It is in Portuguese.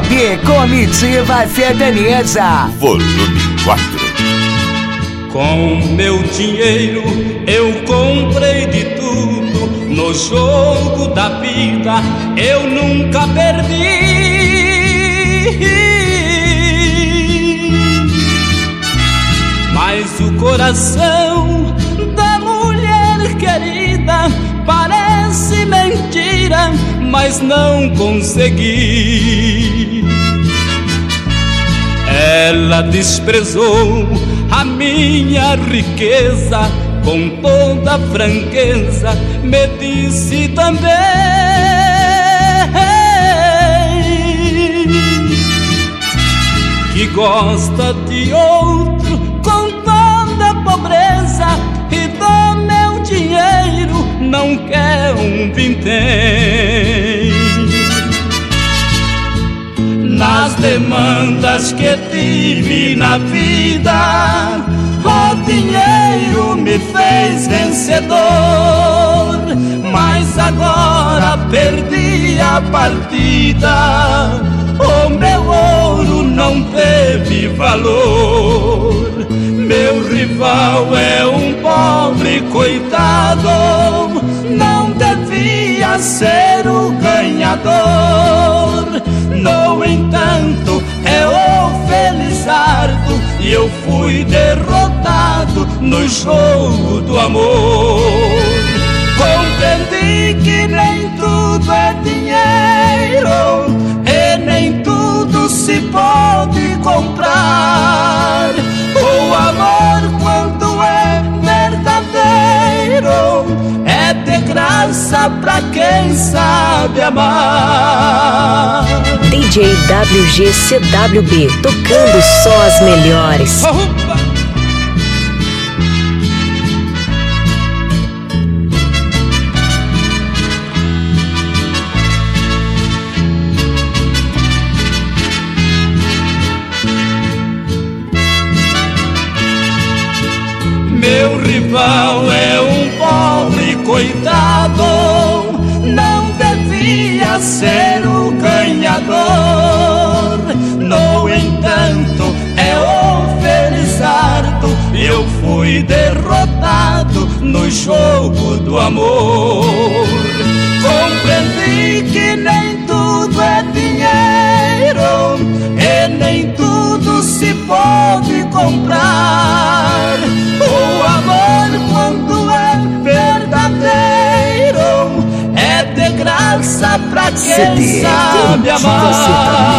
CD Comitiva Sertaneja, volume 4. Com meu dinheiro eu comprei de tudo, no jogo da vida eu nunca perdi. Mas o coração da mulher querida parece mentira, mas não consegui. Ela desprezou a minha riqueza, com toda franqueza me disse também que gosta de outro com toda pobreza, e do meu dinheiro não quer um vintém. Nas demandas que tive na vida, o dinheiro me fez vencedor, mas agora perdi a partida, o meu ouro não teve valor. Meu rival é um pobre coitado, não devia ser o ganhador. No entanto, é o Felizardo e eu fui derrotado no jogo do amor. Compreendi que nem tudo é dinheiro e nem tudo se pode comprar. O amor, quando é verdadeiro, é de graça pra quem sabe amar. DJ WGCWB, tocando só as melhores. Meu rival é um pobre coitado, não devia ser o ganhador. No entanto, é o Felizardo, eu fui derrotado no jogo do amor. Compreendi que nem tudo é dinheiro e nem tudo se pode comprar. O amor, quando é verdadeiro, é de graça pra quem CD sabe Comitiva amar.